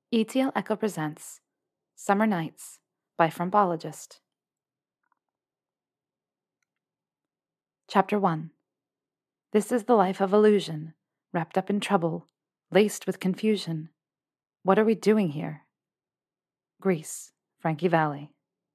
ETL Echo presents Summer Nights by Frumpologist. Chapter 1. This is the life of illusion, wrapped up in trouble, laced with confusion. What are we doing here? Greece, Frankie Valli.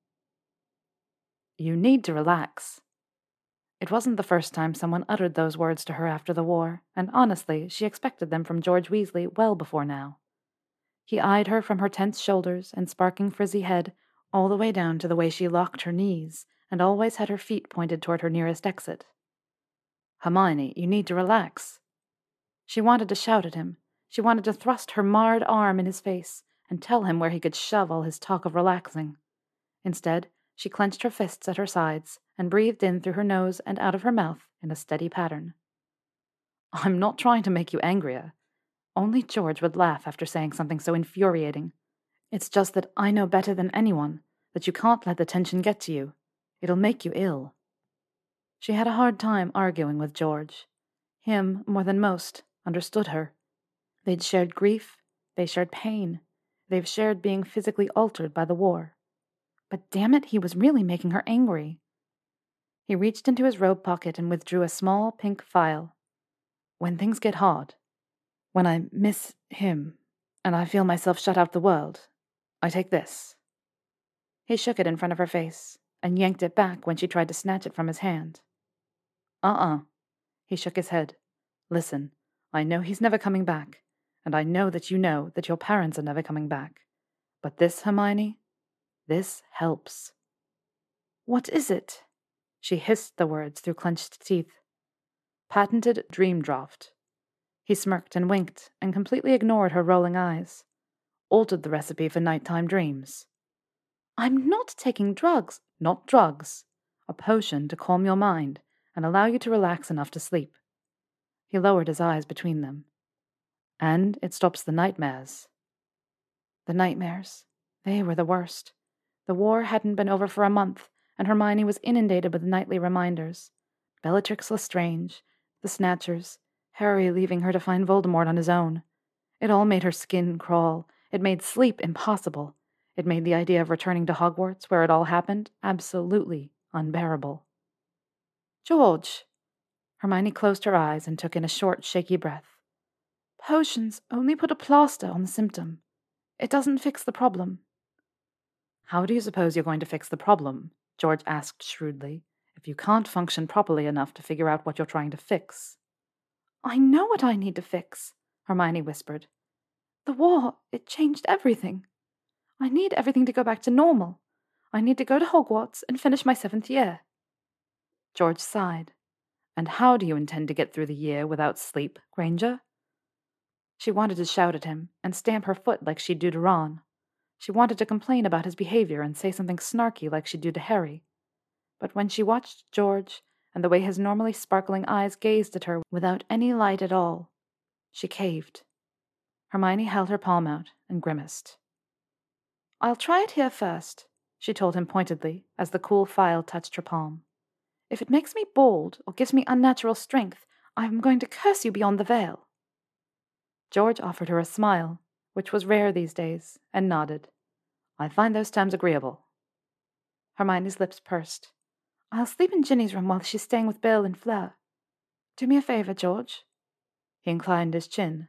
You need to relax. It wasn't the first time someone uttered those words to her after the war, and honestly, she expected them from George Weasley well before now. He eyed her from her tense shoulders and sparking frizzy head all the way down to the way she locked her knees and always had her feet pointed toward her nearest exit. Hermione, you need to relax. She wanted to shout at him. She wanted to thrust her marred arm in his face and tell him where he could shove all his talk of relaxing. Instead, she clenched her fists at her sides and breathed in through her nose and out of her mouth in a steady pattern. I'm not trying to make you angrier. Only George would laugh after saying something so infuriating. It's just that I know better than anyone that you can't let the tension get to you. It'll make you ill. She had a hard time arguing with George. Him, more than most, understood her. They'd shared grief, they shared pain, they've shared being physically altered by the war. But damn it, he was really making her angry. He reached into his robe pocket and withdrew a small pink phial. When things get hard, when I miss him, and I feel myself shut out the world, I take this. He shook it in front of her face, and yanked it back when she tried to snatch it from his hand. He shook his head. Listen, I know he's never coming back, and I know that your parents are never coming back. But this, Hermione, this helps. What is it? She hissed the words through clenched teeth. Patented dream draught. He smirked and winked, and completely ignored her rolling eyes. Altered the recipe for nighttime dreams. I'm not taking drugs. Not drugs. A potion to calm your mind and allow you to relax enough to sleep. He lowered his eyes between them. And it stops the nightmares. The nightmares. They were the worst. The war hadn't been over for a month, and Hermione was inundated with nightly reminders. Bellatrix Lestrange, the Snatchers, Harry leaving her to find Voldemort on his own. It all made her skin crawl. It made sleep impossible. It made the idea of returning to Hogwarts, where it all happened, absolutely unbearable. George! Hermione closed her eyes and took in a short, shaky breath. Potions only put a plaster on the symptom. It doesn't fix the problem. How do you suppose you're going to fix the problem? George asked shrewdly, if you can't function properly enough to figure out what you're trying to fix. I know what I need to fix, Hermione whispered. The war, it changed everything. I need everything to go back to normal. I need to go to Hogwarts and finish my 7th year. George sighed. And how do you intend to get through the year without sleep, Granger? She wanted to shout at him and stamp her foot like she'd do to Ron. She wanted to complain about his behavior and say something snarky like she'd do to Harry. But when she watched George and the way his normally sparkling eyes gazed at her without any light at all, she caved. Hermione held her palm out and grimaced. I'll try it here first, she told him pointedly as the cool phial touched her palm. If it makes me bald or gives me unnatural strength, I'm going to curse you beyond the veil. George offered her a smile, which was rare these days, and nodded. I find those terms agreeable. Hermione's lips pursed. I'll sleep in Ginny's room while she's staying with Bill and Fleur. Do me a favor, George. He inclined his chin.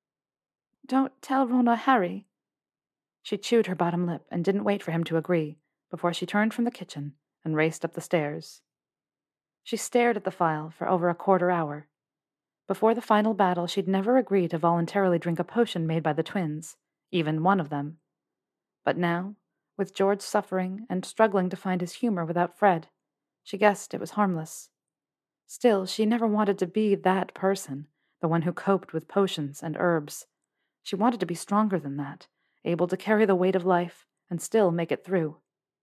Don't tell Ron or Harry. She chewed her bottom lip and didn't wait for him to agree before she turned from the kitchen and raced up the stairs. She stared at the phial for over a quarter hour. Before the final battle, she'd never agreed to voluntarily drink a potion made by the twins, even one of them. But now, with George suffering and struggling to find his humor without Fred, she guessed it was harmless. Still, she never wanted to be that person, the one who coped with potions and herbs. She wanted to be stronger than that, able to carry the weight of life and still make it through.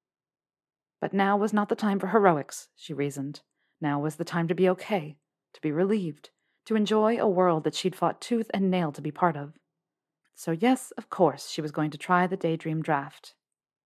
But now was not the time for heroics, she reasoned. Now was the time to be okay, to be relieved, to enjoy a world that she'd fought tooth and nail to be part of. So yes, of course, she was going to try the daydream draft.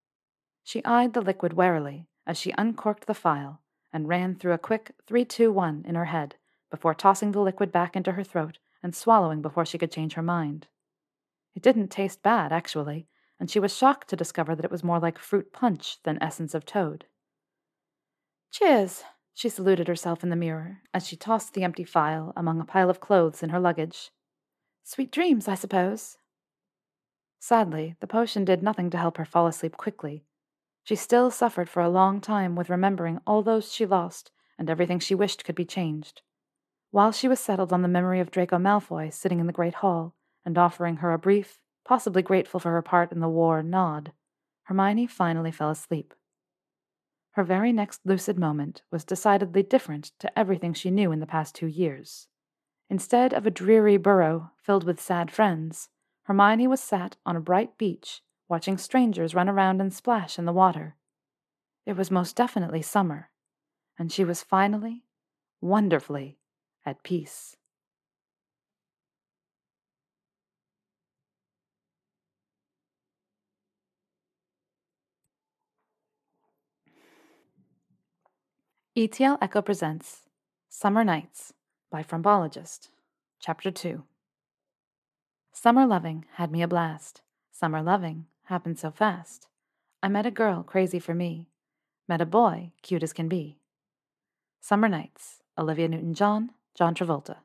She eyed the liquid warily as she uncorked the phial and ran through a quick 3-2-1 in her head before tossing the liquid back into her throat and swallowing before she could change her mind. It didn't taste bad, actually, and she was shocked to discover that it was more like fruit punch than essence of toad. Cheers, she saluted herself in the mirror as she tossed the empty phial among a pile of clothes in her luggage. Sweet dreams, I suppose. Sadly, the potion did nothing to help her fall asleep quickly. She still suffered for a long time with remembering all those she lost and everything she wished could be changed. While she was settled on the memory of Draco Malfoy sitting in the Great Hall and offering her a brief, possibly grateful for her part in the war, nod, Hermione finally fell asleep. Her very next lucid moment was decidedly different to everything she knew in the past 2 years. Instead of a dreary burrow filled with sad friends, Hermione was sat on a bright beach, watching strangers run around and splash in the water. It was most definitely summer, and she was finally, wonderfully, at peace. ETL Echo presents Summer Nights by Frombologist, Chapter 2. Summer loving had me a blast. Summer loving happened so fast. I met a girl crazy for me. Met a boy cute as can be. Summer Nights, Olivia Newton-John, John Travolta.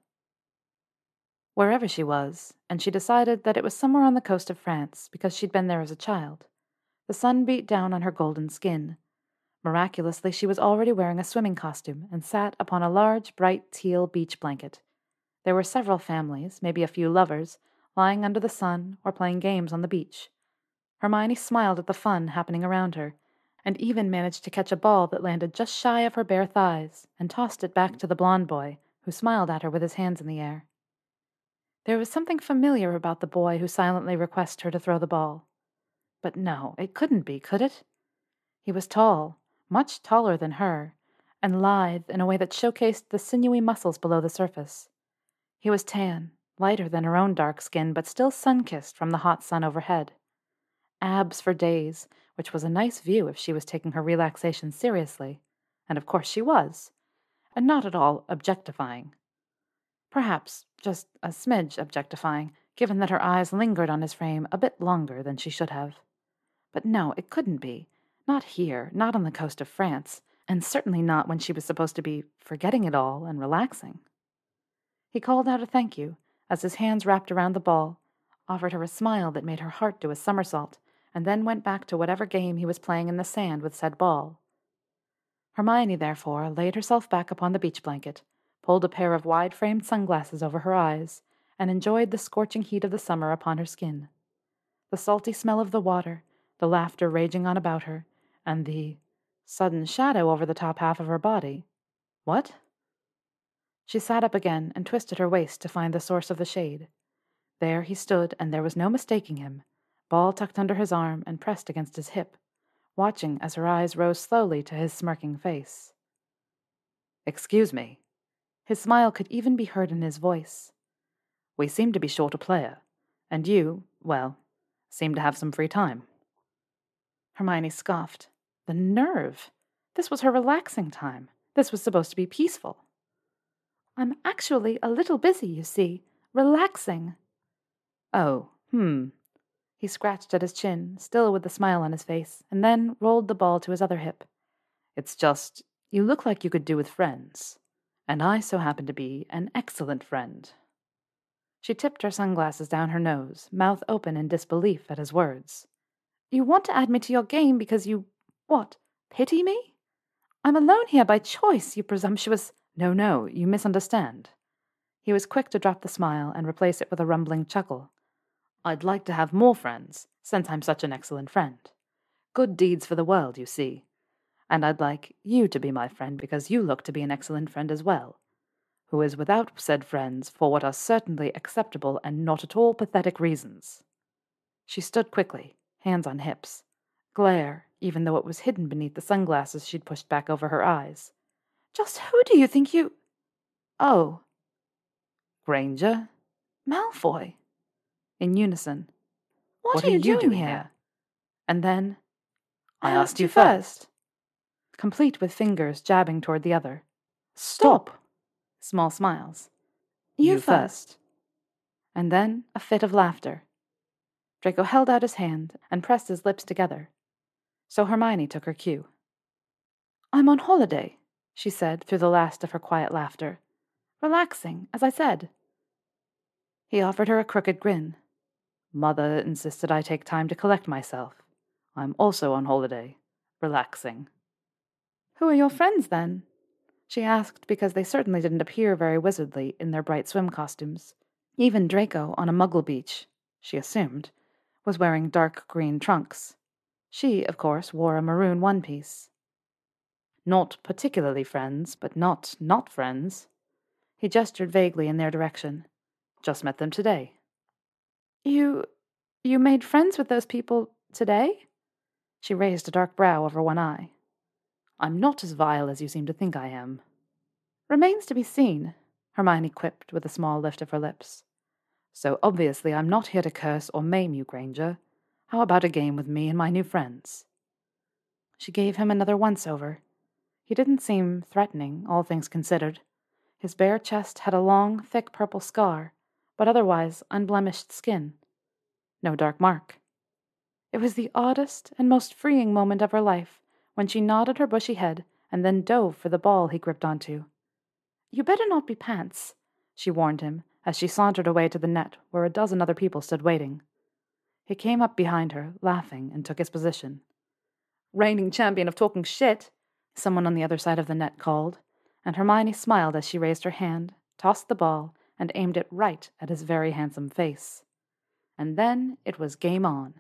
Wherever she was, and she decided that it was somewhere on the coast of France because she'd been there as a child. The sun beat down on her golden skin. Miraculously, she was already wearing a swimming costume and sat upon a large, bright teal beach blanket. There were several families, maybe a few lovers, lying under the sun or playing games on the beach. Hermione smiled at the fun happening around her, and even managed to catch a ball that landed just shy of her bare thighs and tossed it back to the blond boy, who smiled at her with his hands in the air. There was something familiar about the boy who silently requested her to throw the ball. But no, it couldn't be, could it? He was tall, much taller than her, and lithe in a way that showcased the sinewy muscles below the surface. He was tan, lighter than her own dark skin, but still sun-kissed from the hot sun overhead. Abs for days, which was a nice view if she was taking her relaxation seriously, and of course she was, and not at all objectifying. Perhaps just a smidge objectifying, given that her eyes lingered on his frame a bit longer than she should have. But no, it couldn't be. Not here, not on the coast of France, and certainly not when she was supposed to be forgetting it all and relaxing. He called out a thank you as his hands wrapped around the ball, offered her a smile that made her heart do a somersault, and then went back to whatever game he was playing in the sand with said ball. Hermione, therefore, laid herself back upon the beach blanket, pulled a pair of wide-framed sunglasses over her eyes, and enjoyed the scorching heat of the summer upon her skin. The salty smell of the water, the laughter raging on about her, and the sudden shadow over the top half of her body. What? She sat up again and twisted her waist to find the source of the shade. There he stood, and there was no mistaking him, ball tucked under his arm and pressed against his hip, watching as her eyes rose slowly to his smirking face. "Excuse me." His smile could even be heard in his voice. "We seem to be short a player, and you, well, seem to have some free time." Hermione scoffed. The nerve! This was her relaxing time. This was supposed to be peaceful. "I'm actually a little busy, you see. Relaxing." "Oh, He scratched at his chin, still with the smile on his face, and then rolled the ball to his other hip. "It's just, you look like you could do with friends. And I so happen to be an excellent friend." She tipped her sunglasses down her nose, mouth open in disbelief at his words. "You want to add me to your game because you, what, pity me? I'm alone here by choice, you presumptuous—" No, you misunderstand." He was quick to drop the smile and replace it with a rumbling chuckle. "I'd like to have more friends, since I'm such an excellent friend. Good deeds for the world, you see. And I'd like you to be my friend because you look to be an excellent friend as well, who is without said friends for what are certainly acceptable and not at all pathetic reasons." She stood quickly, hands on hips. Glare, even though it was hidden beneath the sunglasses she'd pushed back over her eyes. "Just who do you think you—" "Oh." "Granger?" "Malfoy." In unison. What are you doing here?" And then, "I asked you first." Complete with fingers jabbing toward the other. "Stop!" Small smiles. "You first." And then a fit of laughter. Draco held out his hand and pressed his lips together. So Hermione took her cue. "I'm on holiday," she said through the last of her quiet laughter. "Relaxing, as I said." He offered her a crooked grin. "Mother insisted I take time to collect myself. I'm also on holiday. Relaxing." "Who are your friends, then?" she asked, because they certainly didn't appear very wizardly in their bright swim costumes. Even Draco, on a Muggle beach, she assumed, was wearing dark green trunks. She, of course, wore a maroon one-piece. "Not particularly friends, but not friends." He gestured vaguely in their direction. "Just met them today." You made friends with those people today?" She raised a dark brow over one eye. "I'm not as vile as you seem to think I am." "Remains to be seen," Hermione quipped with a small lift of her lips. "So obviously I'm not here to curse or maim you, Granger. How about a game with me and my new friends?" She gave him another once-over. He didn't seem threatening, all things considered. His bare chest had a long, thick purple scar, but otherwise unblemished skin. No dark mark. It was the oddest and most freeing moment of her life when she nodded her bushy head and then dove for the ball he gripped onto. "You better not be pants," she warned him as she sauntered away to the net where a dozen other people stood waiting. He came up behind her, laughing, and took his position. "Reigning champion of talking shit," someone on the other side of the net called, and Hermione smiled as she raised her hand, tossed the ball, and aimed it right at his very handsome face. And then it was game on.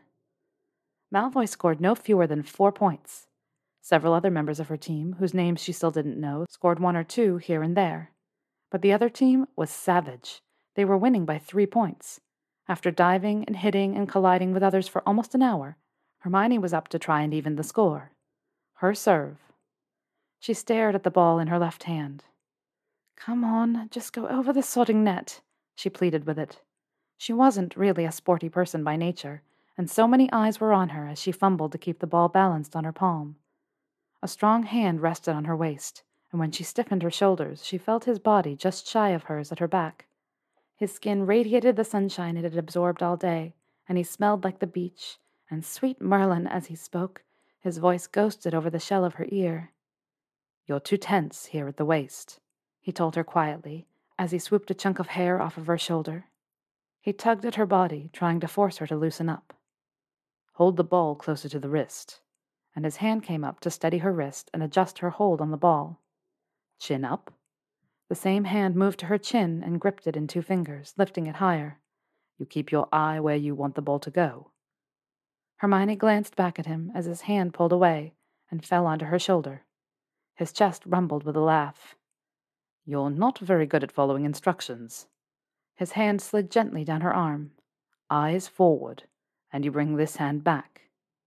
Malfoy scored no fewer than 4 points. Several other members of her team, whose names she still didn't know, scored 1 or 2 here and there. But the other team was savage. They were winning by 3 points. After diving and hitting and colliding with others for almost an hour, Hermione was up to try and even the score. Her serve. She stared at the ball in her left hand. "Come on, just go over the sodding net," she pleaded with it. She wasn't really a sporty person by nature, and so many eyes were on her as she fumbled to keep the ball balanced on her palm. A strong hand rested on her waist, and when she stiffened her shoulders, she felt his body just shy of hers at her back. His skin radiated the sunshine it had absorbed all day, and he smelled like the beach, and sweet Merlin as he spoke, his voice ghosted over the shell of her ear. "You're too tense here at the waist," he told her quietly, as he swooped a chunk of hair off of her shoulder. He tugged at her body, trying to force her to loosen up. "Hold the ball closer to the wrist," and his hand came up to steady her wrist and adjust her hold on the ball. "Chin up." The same hand moved to her chin and gripped it in 2 fingers, lifting it higher. "You keep your eye where you want the ball to go." Hermione glanced back at him as his hand pulled away and fell onto her shoulder. His chest rumbled with a laugh. "You're not very good at following instructions." His hand slid gently down her arm. "Eyes forward, and you bring this hand back."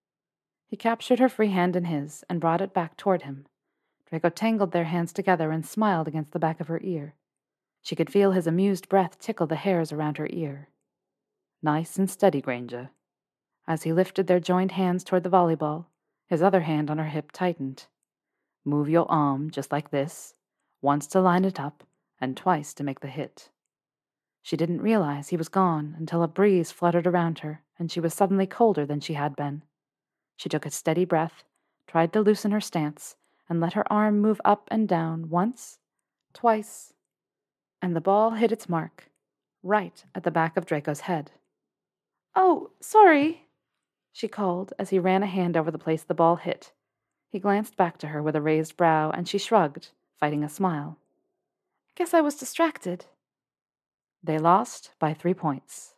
He captured her free hand in his and brought it back toward him. Draco tangled their hands together and smiled against the back of her ear. She could feel his amused breath tickle the hairs around her ear. "Nice and steady, Granger." As he lifted their joined hands toward the volleyball, his other hand on her hip tightened. "Move your arm just like this, once to line it up, and twice to make the hit." She didn't realize he was gone until a breeze fluttered around her, and she was suddenly colder than she had been. She took a steady breath, tried to loosen her stance, and let her arm move up and down once, twice, and the ball hit its mark, right at the back of Draco's head. "Oh, sorry," she called as he ran a hand over the place the ball hit. He glanced back to her with a raised brow, and she shrugged, fighting a smile. "Guess I was distracted." They lost by 3 points.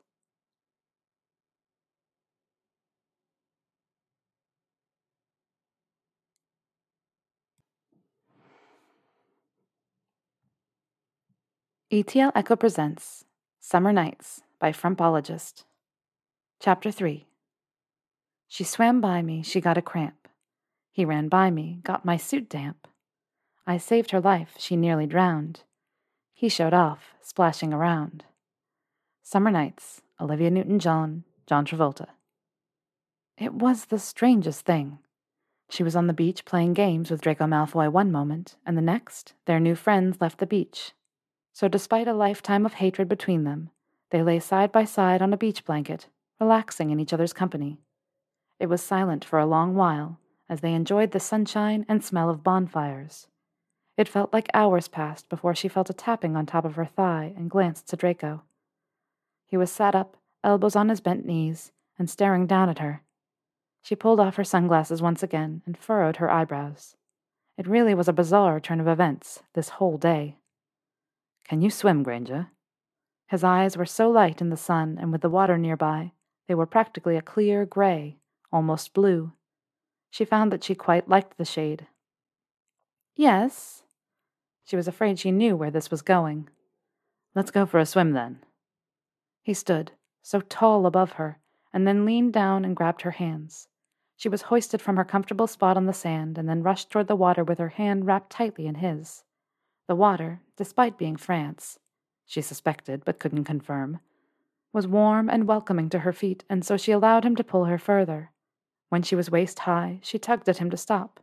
ETL Echo presents Summer Nights by Frumpologist. Chapter 3. She swam by me, she got a cramp. He ran by me, got my suit damp. I saved her life, she nearly drowned. He showed off, splashing around. Summer Nights, Olivia Newton-John, John Travolta. It was the strangest thing. She was on the beach playing games with Draco Malfoy one moment, and the next, their new friends left the beach. So despite a lifetime of hatred between them, they lay side by side on a beach blanket, relaxing in each other's company. It was silent for a long while, as they enjoyed the sunshine and smell of bonfires. It felt like hours passed before she felt a tapping on top of her thigh and glanced to Draco. He was sat up, elbows on his bent knees, and staring down at her. She pulled off her sunglasses once again and furrowed her eyebrows. It really was a bizarre turn of events, this whole day. "Can you swim, Granger?" His eyes were so light in the sun and with the water nearby, they were practically a clear gray, almost blue. She found that she quite liked the shade. "Yes." She was afraid she knew where this was going. "Let's go for a swim, then." He stood, so tall above her, and then leaned down and grabbed her hands. She was hoisted from her comfortable spot on the sand and then rushed toward the water with her hand wrapped tightly in his. The water, despite being France, she suspected but couldn't confirm, was warm and welcoming to her feet, and so she allowed him to pull her further. When she was waist high, she tugged at him to stop.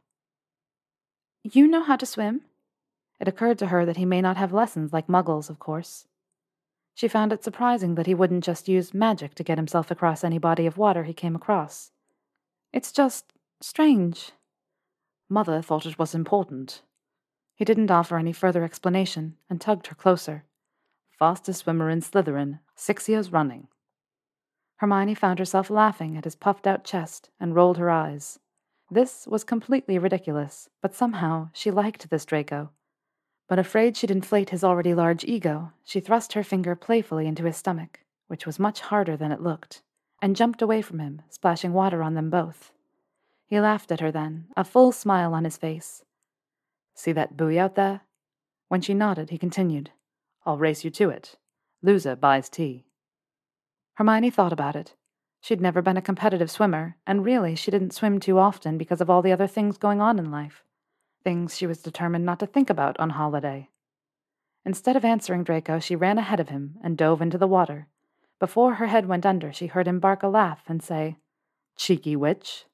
"You know how to swim?" It occurred to her that he may not have lessons like Muggles, of course. She found it surprising that he wouldn't just use magic to get himself across any body of water he came across. "It's just strange." "Mother thought it was important." He didn't offer any further explanation and tugged her closer. "Fastest swimmer in Slytherin, 6 years running." Hermione found herself laughing at his puffed-out chest and rolled her eyes. This was completely ridiculous, but somehow she liked this Draco. But afraid she'd inflate his already large ego, she thrust her finger playfully into his stomach, which was much harder than it looked, and jumped away from him, splashing water on them both. He laughed at her then, a full smile on his face. "See that buoy out there?" When she nodded, he continued, "I'll race you to it. Loser buys tea." Hermione thought about it. She'd never been a competitive swimmer, and really she didn't swim too often because of all the other things going on in life. Things she was determined not to think about on holiday. Instead of answering Draco, she ran ahead of him and dove into the water. Before her head went under, she heard him bark a laugh and say, "Cheeky witch."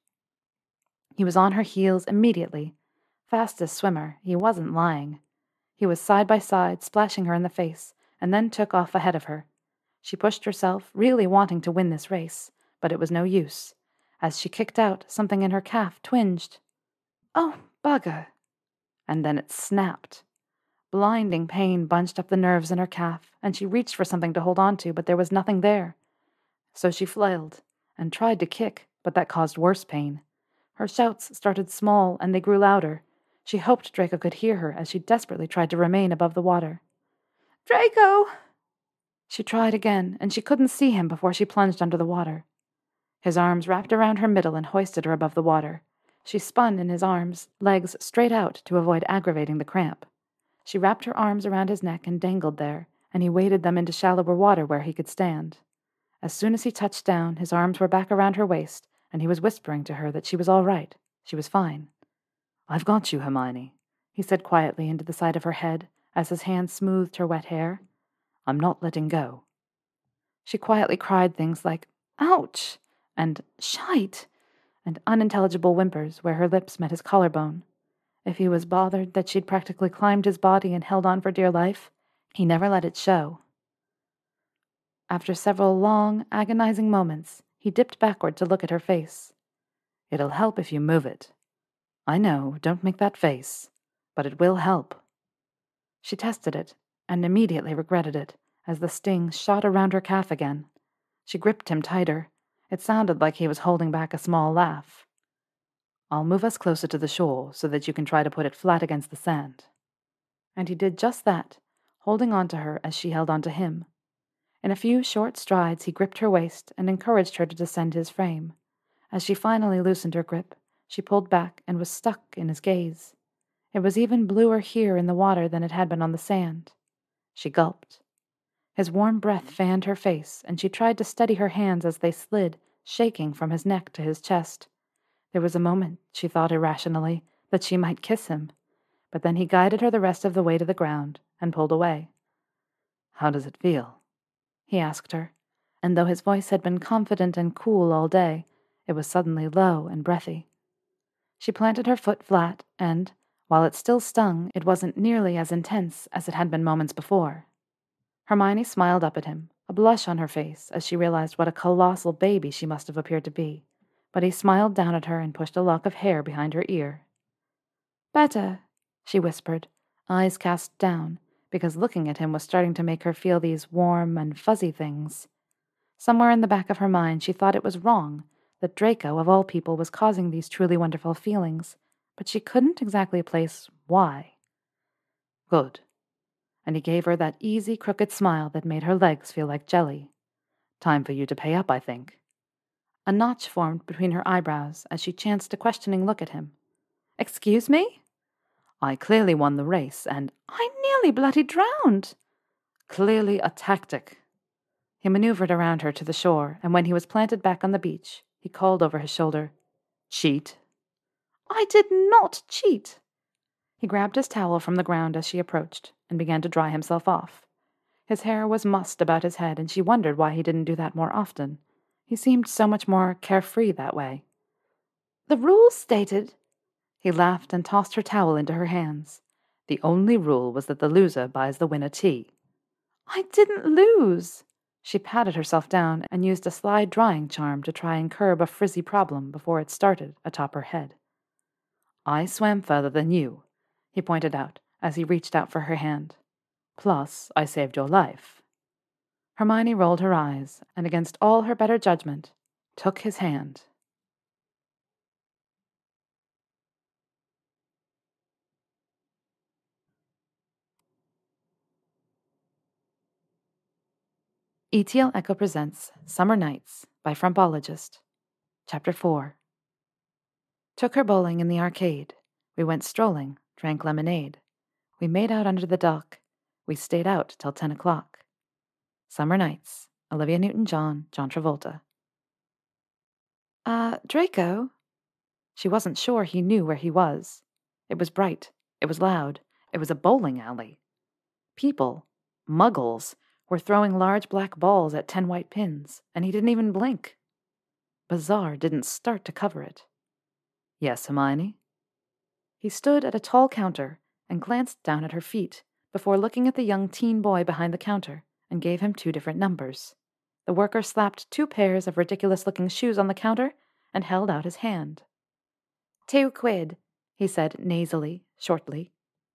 He was on her heels immediately. Fastest swimmer, he wasn't lying. He was side by side, splashing her in the face, and then took off ahead of her. She pushed herself, really wanting to win this race, but it was no use. As she kicked out, something in her calf twinged. "Oh, bugger!" And then it snapped. Blinding pain bunched up the nerves in her calf, and she reached for something to hold on to, but there was nothing there. So she flailed, and tried to kick, but that caused worse pain. Her shouts started small, and they grew louder. She hoped Draco could hear her as she desperately tried to remain above the water. "Draco!" She tried again, and she couldn't see him before she plunged under the water. His arms wrapped around her middle and hoisted her above the water. She spun in his arms, legs straight out to avoid aggravating the cramp. She wrapped her arms around his neck and dangled there, and he waded them into shallower water where he could stand. As soon as he touched down, his arms were back around her waist, and he was whispering to her that she was all right. She was fine. "I've got you, Hermione," he said quietly into the side of her head as his hand smoothed her wet hair. "I'm not letting go." She quietly cried things like, "Ouch!" and "Shite!" and unintelligible whimpers where her lips met his collarbone. If he was bothered that she'd practically climbed his body and held on for dear life, he never let it show. After several long, agonizing moments, he dipped backward to look at her face. "It'll help if you move it. I know, don't make that face, but it will help." She tested it, and immediately regretted it, as the sting shot around her calf again. She gripped him tighter. It sounded like he was holding back a small laugh. "I'll move us closer to the shore so that you can try to put it flat against the sand." And he did just that, holding on to her as she held on to him. In a few short strides he gripped her waist and encouraged her to descend his frame. As she finally loosened her grip, she pulled back and was stuck in his gaze. It was even bluer here in the water than it had been on the sand. She gulped. His warm breath fanned her face, and she tried to steady her hands as they slid, shaking from his neck to his chest. There was a moment, she thought irrationally, that she might kiss him, but then he guided her the rest of the way to the ground and pulled away. "How does it feel?" he asked her, and though his voice had been confident and cool all day, it was suddenly low and breathy. She planted her foot flat, and, while it still stung, it wasn't nearly as intense as it had been moments before. Hermione smiled up at him, a blush on her face as she realized what a colossal baby she must have appeared to be, but he smiled down at her and pushed a lock of hair behind her ear. "Better," she whispered, eyes cast down, because looking at him was starting to make her feel these warm and fuzzy things. Somewhere in the back of her mind she thought it was wrong that Draco, of all people, was causing these truly wonderful feelings, but she couldn't exactly place why. "Good." And he gave her that easy, crooked smile that made her legs feel like jelly. "Time for you to pay up, I think." A notch formed between her eyebrows as she chanced a questioning look at him. "Excuse me?" "I clearly won the race, and—" "I nearly bloody drowned." "Clearly a tactic." He maneuvered around her to the shore, and when he was planted back on the beach, he called over his shoulder, "Cheat." "I did not cheat." He grabbed his towel from the ground as she approached, and began to dry himself off. His hair was mussed about his head, and she wondered why he didn't do that more often. He seemed so much more carefree that way. "The rules stated—" He laughed and tossed her towel into her hands. "The only rule was that the loser buys the winner tea." "I didn't lose." She patted herself down and used a sly drying charm to try and curb a frizzy problem before it started atop her head. "I swam further than you," he pointed out as he reached out for her hand. "Plus, I saved your life." Hermione rolled her eyes, and against all her better judgment, took his hand. ETL Echo presents Summer Nights by Frumpologist. Chapter 4. Took her bowling in the arcade. We went strolling, drank lemonade. We made out under the dock. We stayed out till 10 o'clock. Summer Nights. Olivia Newton-John, John Travolta. Draco?" She wasn't sure he knew where he was. It was bright. It was loud. It was a bowling alley. People, muggles, were throwing large black balls at 10 white pins, and he didn't even blink. Bizarre didn't start to cover it. "Yes, Hermione?" He stood at a tall counter and glanced down at her feet before looking at the young teen boy behind the counter and gave him 2 different numbers. The worker slapped 2 pairs of ridiculous-looking shoes on the counter and held out his hand. "2 quid," he said nasally, shortly.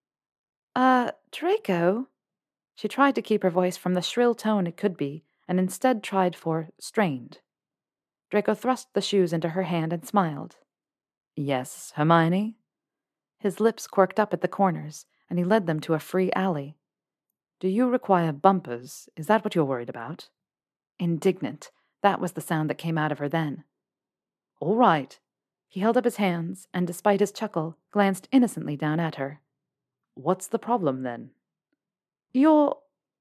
Draco?" She tried to keep her voice from the shrill tone it could be, and instead tried for strained. Draco thrust the shoes into her hand and smiled. "Yes, Hermione?" His lips quirked up at the corners, and he led them to a free alley. "Do you require bumpers? Is that what you're worried about?" Indignant. That was the sound that came out of her then. "All right." He held up his hands, and despite his chuckle, glanced innocently down at her. "What's the problem, then?" You...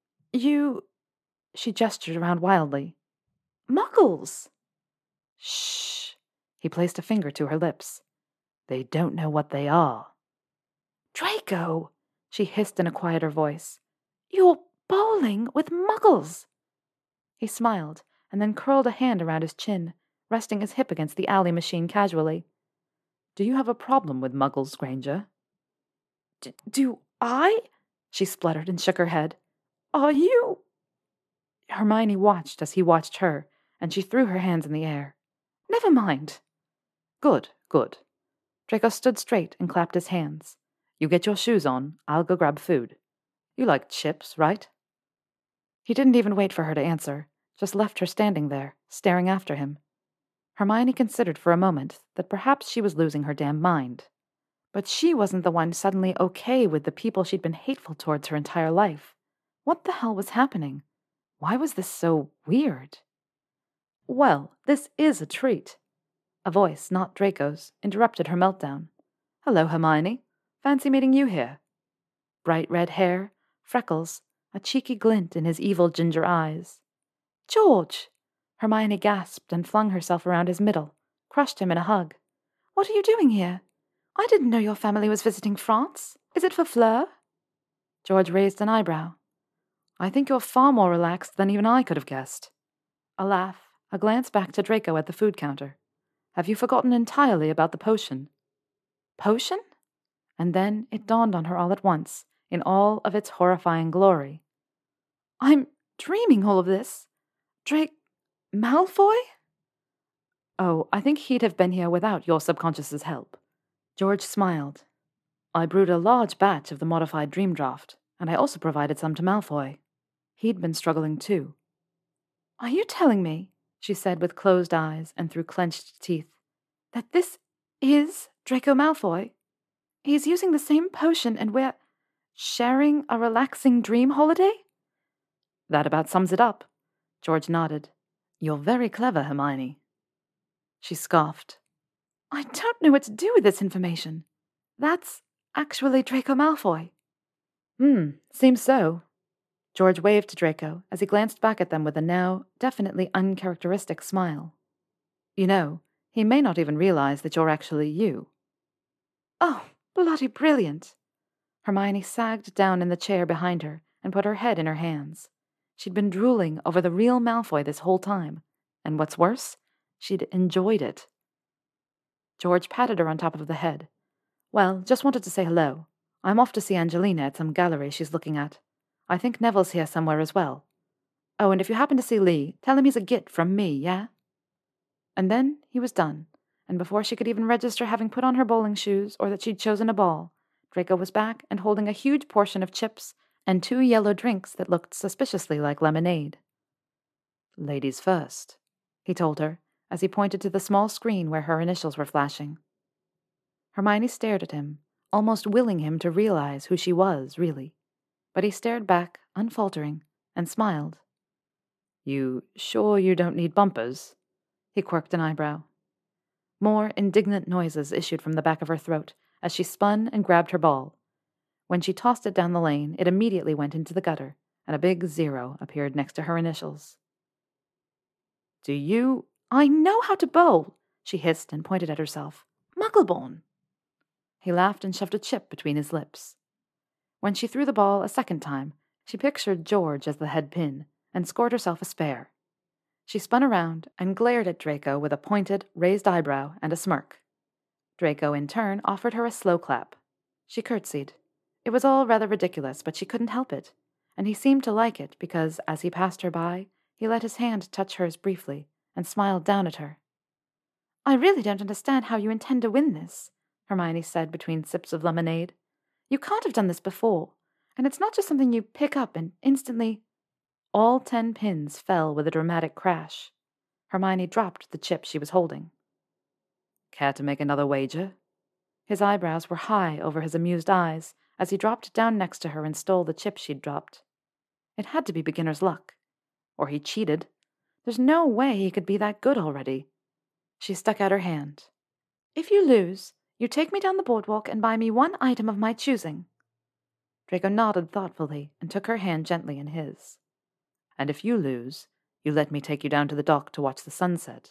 She gestured around wildly. "Muggles!" "Shh." He placed a finger to her lips. "They don't know what they are." "Draco!" she hissed in a quieter voice. "You're bowling with muggles!" He smiled, and then curled a hand around his chin, resting his hip against the alley machine casually. "Do you have a problem with muggles, Granger?" Do I?" she spluttered and shook her head. "Are you—" Hermione watched as he watched her, and she threw her hands in the air. "Never mind." "Good, good." Draco stood straight and clapped his hands. "You get your shoes on. I'll go grab food. You like chips, right?" He didn't even wait for her to answer, just left her standing there, staring after him. Hermione considered for a moment that perhaps she was losing her damn mind. But she wasn't the one suddenly okay with the people she'd been hateful towards her entire life. What the hell was happening? Why was this so weird? "Well, this is a treat." A voice, not Draco's, interrupted her meltdown. "Hello, Hermione. Fancy meeting you here." Bright red hair, freckles, a cheeky glint in his evil ginger eyes. "George!" Hermione gasped and flung herself around his middle, crushed him in a hug. "What are you doing here? I didn't know your family was visiting France. Is it for Fleur?" George raised an eyebrow. "I think you're far more relaxed than even I could have guessed." A laugh, a glance back to Draco at the food counter. "Have you forgotten entirely about the potion?" "Potion?" And then it dawned on her all at once, in all of its horrifying glory. I'm dreaming all of this? Malfoy? Oh, I think he'd have been here without your subconscious's help. George smiled. I brewed a large batch of the modified dream draught, and I also provided some to Malfoy. He'd been struggling too. Are you telling me, she said with closed eyes and through clenched teeth, that this is Draco Malfoy? He's using the same potion and we're sharing a relaxing dream holiday? That about sums it up. George nodded. You're very clever, Hermione. She scoffed. I don't know what to do with this information. That's actually Draco Malfoy. Seems so. George waved to Draco as he glanced back at them with a now definitely uncharacteristic smile. You know, he may not even realize that you're actually you. Oh, bloody brilliant! Hermione sagged down in the chair behind her and put her head in her hands. She'd been drooling over the real Malfoy this whole time, and what's worse, she'd enjoyed it. George patted her on top of the head. Well, just wanted to say hello. I'm off to see Angelina at some gallery she's looking at. I think Neville's here somewhere as well. Oh, and if you happen to see Lee, tell him he's a git from me, yeah? And then he was done, and before she could even register having put on her bowling shoes or that she'd chosen a ball, Draco was back and holding a huge portion of chips and 2 yellow drinks that looked suspiciously like lemonade. Ladies first, he told her, as he pointed to the small screen where her initials were flashing. Hermione stared at him, almost willing him to realize who she was, really. But he stared back, unfaltering, and smiled. You sure you don't need bumpers? He quirked an eyebrow. More indignant noises issued from the back of her throat as she spun and grabbed her ball. When she tossed it down the lane, it immediately went into the gutter, and a big 0 appeared next to her initials. Do you... I know how to bowl, she hissed and pointed at herself. Muggleborn. He laughed and shoved a chip between his lips. When she threw the ball a second time, she pictured George as the head pin and scored herself a spare. She spun around and glared at Draco with a pointed, raised eyebrow and a smirk. Draco, in turn, offered her a slow clap. She curtsied. It was all rather ridiculous, but she couldn't help it, and he seemed to like it because, as he passed her by, he let his hand touch hers briefly and smiled down at her. I really don't understand how you intend to win this, Hermione said between sips of lemonade. You can't have done this before, and it's not just something you pick up and instantly... All 10 pins fell with a dramatic crash. Hermione dropped the chip she was holding. Care to make another wager? His eyebrows were high over his amused eyes as he dropped down next to her and stole the chip she'd dropped. It had to be beginner's luck. Or he cheated. There's no way he could be that good already. She stuck out her hand. If you lose, you take me down the boardwalk and buy me 1 item of my choosing. Draco nodded thoughtfully and took her hand gently in his. And if you lose, you let me take you down to the dock to watch the sunset.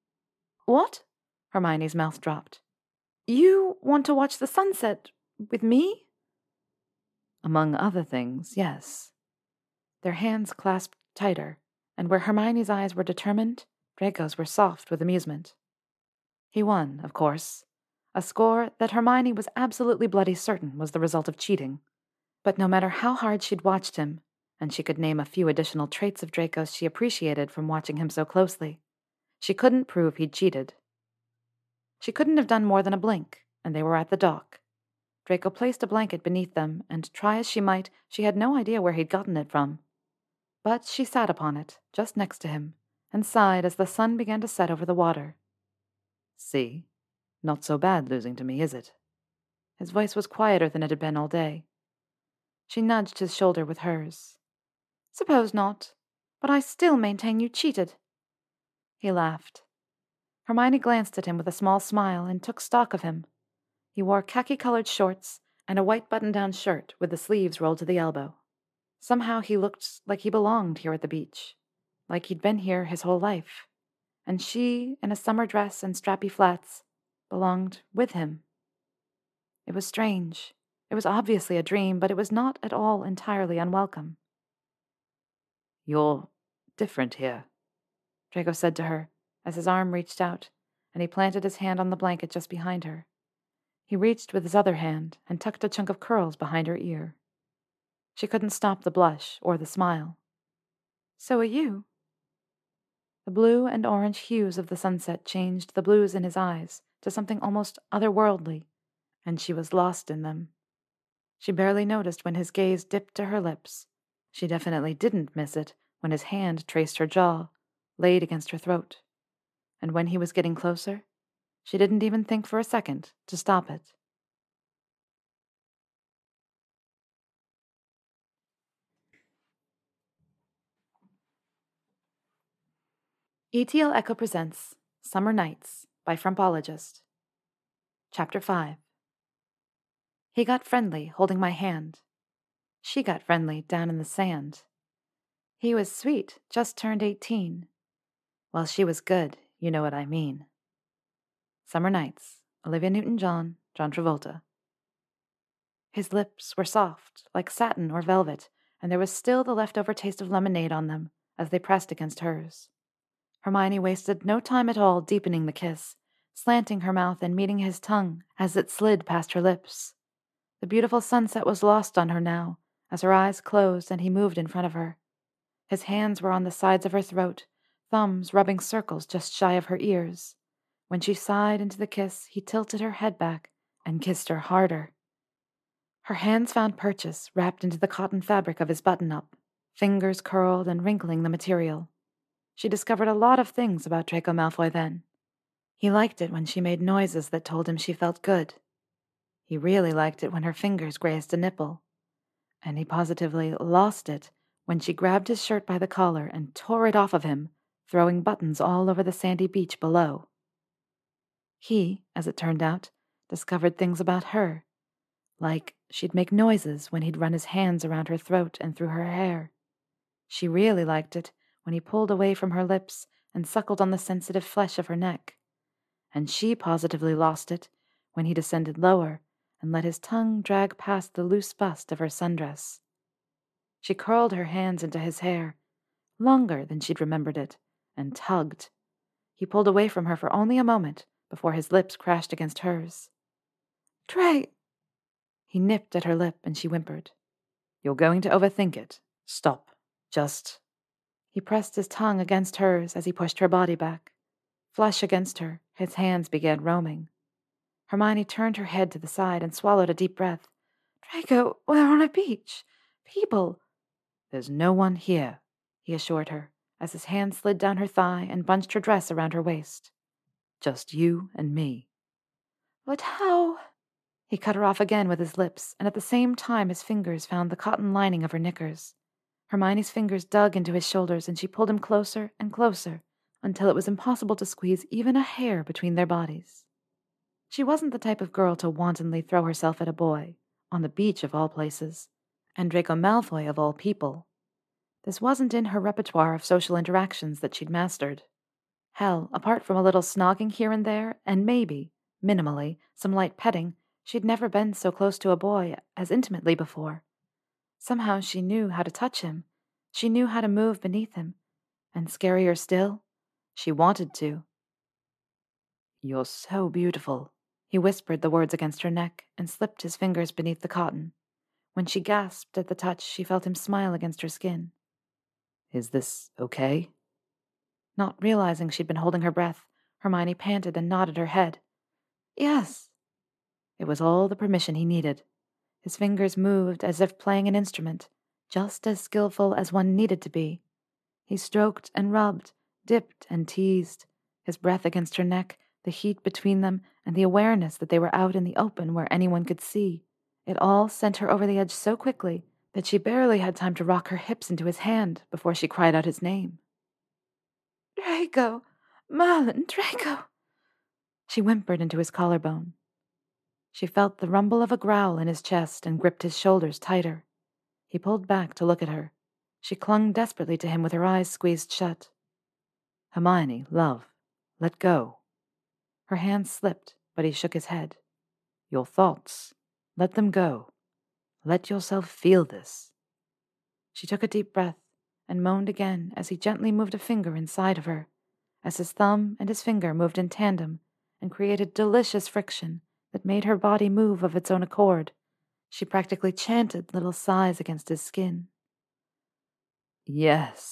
What? Hermione's mouth dropped. You want to watch the sunset with me? Among other things, yes. Their hands clasped tighter, and where Hermione's eyes were determined, Draco's were soft with amusement. He won, of course, a score that Hermione was absolutely bloody certain was the result of cheating. But no matter how hard she'd watched him, and she could name a few additional traits of Draco's she appreciated from watching him so closely, she couldn't prove he'd cheated. She couldn't have done more than a blink, and they were at the dock. Draco placed a blanket beneath them, and try as she might, she had no idea where he'd gotten it from. But she sat upon it, just next to him, and sighed as the sun began to set over the water. See, not so bad losing to me, is it? His voice was quieter than it had been all day. She nudged his shoulder with hers. Suppose not, but I still maintain you cheated. He laughed. Hermione glanced at him with a small smile and took stock of him. He wore khaki-colored shorts and a white button-down shirt with the sleeves rolled to the elbow. Somehow he looked like he belonged here at the beach, like he'd been here his whole life, and she, in a summer dress and strappy flats, belonged with him. It was strange. It was obviously a dream, but it was not at all entirely unwelcome. You're different here, Draco said to her, as his arm reached out, and he planted his hand on the blanket just behind her. He reached with his other hand and tucked a chunk of curls behind her ear. She couldn't stop the blush or the smile. So are you. The blue and orange hues of the sunset changed the blues in his eyes to something almost otherworldly, and she was lost in them. She barely noticed when his gaze dipped to her lips. She definitely didn't miss it when his hand traced her jaw, laid against her throat. And when he was getting closer, she didn't even think for a second to stop it. ETL Echo presents Summer Nights by Frumpologist. Chapter 5. He got friendly, holding my hand. She got friendly down in the sand. He was sweet, just turned 18. Well, she was good, you know what I mean. Summer Nights, Olivia Newton-John, John Travolta. His lips were soft, like satin or velvet, and there was still the leftover taste of lemonade on them as they pressed against hers. Hermione wasted no time at all deepening the kiss, slanting her mouth and meeting his tongue as it slid past her lips. The beautiful sunset was lost on her now, as her eyes closed and he moved in front of her. His hands were on the sides of her throat, thumbs rubbing circles just shy of her ears. When she sighed into the kiss, he tilted her head back and kissed her harder. Her hands found purchase wrapped into the cotton fabric of his button-up, fingers curled and wrinkling the material. She discovered a lot of things about Draco Malfoy then. He liked it when she made noises that told him she felt good. He really liked it when her fingers grazed a nipple. And he positively lost it when she grabbed his shirt by the collar and tore it off of him, throwing buttons all over the sandy beach below. He, as it turned out, discovered things about her, like she'd make noises when he'd run his hands around her throat and through her hair. She really liked it when he pulled away from her lips and suckled on the sensitive flesh of her neck. And she positively lost it when he descended lower and let his tongue drag past the loose bust of her sundress. She curled her hands into his hair, longer than she'd remembered it, and tugged. He pulled away from her for only a moment before his lips crashed against hers. "Dray!" He nipped at her lip and she whimpered. "You're going to overthink it. Stop. Just..." He pressed his tongue against hers as he pushed her body back. Flush against her, his hands began roaming. Hermione turned her head to the side and swallowed a deep breath. "Draco, we're on a beach. People." "There's no one here," he assured her, as his hand slid down her thigh and bunched her dress around her waist. "Just you and me." "But how—" He cut her off again with his lips, and at the same time his fingers found the cotton lining of her knickers. Hermione's fingers dug into his shoulders, and she pulled him closer and closer, until it was impossible to squeeze even a hair between their bodies. She wasn't the type of girl to wantonly throw herself at a boy, on the beach of all places, and Draco Malfoy of all people. This wasn't in her repertoire of social interactions that she'd mastered. Hell, apart from a little snogging here and there, and maybe, minimally, some light petting, she'd never been so close to a boy as intimately before. Somehow she knew how to touch him. She knew how to move beneath him. And scarier still, she wanted to. "You're so beautiful." He whispered the words against her neck and slipped his fingers beneath the cotton. When she gasped at the touch, she felt him smile against her skin. "Is this okay?" Not realizing she'd been holding her breath, Hermione panted and nodded her head. "Yes." It was all the permission he needed. His fingers moved as if playing an instrument, just as skillful as one needed to be. He stroked and rubbed, dipped and teased, his breath against her neck, the heat between them, and the awareness that they were out in the open where anyone could see. It all sent her over the edge so quickly that she barely had time to rock her hips into his hand before she cried out his name. "Draco! Merlin, Draco!" She whimpered into his collarbone. She felt the rumble of a growl in his chest and gripped his shoulders tighter. He pulled back to look at her. She clung desperately to him with her eyes squeezed shut. "Hermione, love, let go." Her hands slipped, but he shook his head. "Your thoughts, let them go. Let yourself feel this." She took a deep breath and moaned again as he gently moved a finger inside of her, as his thumb and his finger moved in tandem and created delicious friction that made her body move of its own accord. She practically chanted little sighs against his skin. "Yes,"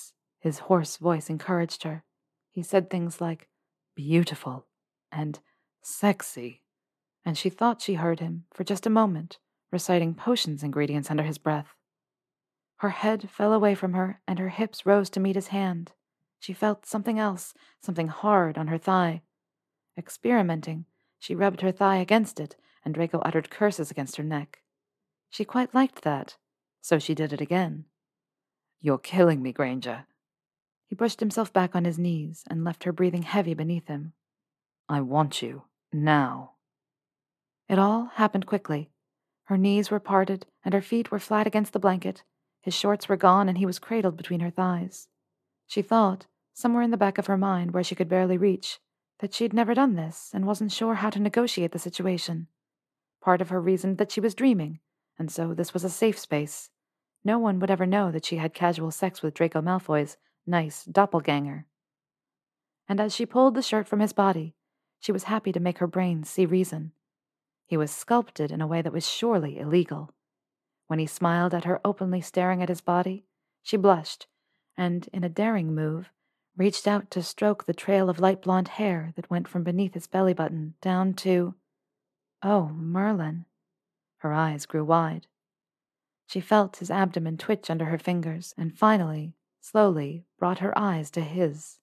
His hoarse voice encouraged her. He said things like, beautiful, and sexy, and she thought she heard him, for just a moment, reciting potions ingredients under his breath. Her head fell away from her, and her hips rose to meet his hand. She felt something else, something hard on her thigh. Experimenting, she rubbed her thigh against it, and Draco uttered curses against her neck. She quite liked that, so she did it again. "You're killing me, Granger." He pushed himself back on his knees and left her breathing heavy beneath him. "I want you, now." It all happened quickly. Her knees were parted, and her feet were flat against the blanket. His shorts were gone, and he was cradled between her thighs. She thought, somewhere in the back of her mind where she could barely reach, that she'd never done this and wasn't sure how to negotiate the situation. Part of her reasoned that she was dreaming, and so this was a safe space. No one would ever know that she had casual sex with Draco Malfoy's nice doppelganger. And as she pulled the shirt from his body, she was happy to make her brain see reason. He was sculpted in a way that was surely illegal. When he smiled at her openly staring at his body, she blushed, and, in a daring move, reached out to stroke the trail of light blonde hair that went from beneath his belly button down to... Oh, Merlin. Her eyes grew wide. She felt his abdomen twitch under her fingers, and finally, slowly, brought her eyes to his.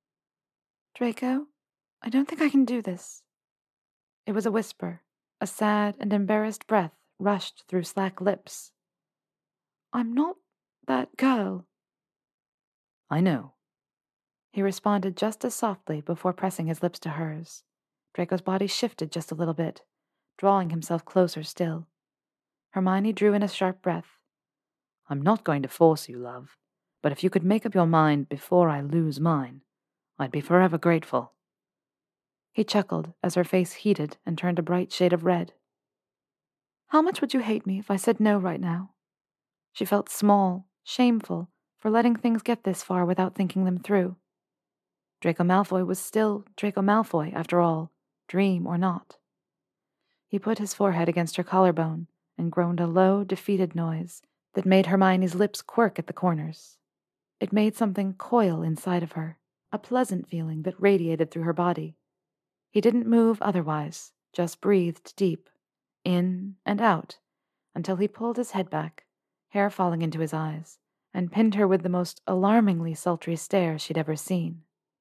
"Draco, I don't think I can do this." It was a whisper. A sad and embarrassed breath rushed through slack lips. "I'm not that girl." "I know." He responded just as softly before pressing his lips to hers. Draco's body shifted just a little bit, drawing himself closer still. Hermione drew in a sharp breath. "I'm not going to force you, love, but if you could make up your mind before I lose mine, I'd be forever grateful." He chuckled as her face heated and turned a bright shade of red. "How much would you hate me if I said no right now?" She felt small, shameful, for letting things get this far without thinking them through. Draco Malfoy was still Draco Malfoy, after all, dream or not. He put his forehead against her collarbone and groaned a low, defeated noise that made Hermione's lips quirk at the corners. It made something coil inside of her, a pleasant feeling that radiated through her body. He didn't move otherwise, just breathed deep, in and out, until he pulled his head back, hair falling into his eyes, and pinned her with the most alarmingly sultry stare she'd ever seen.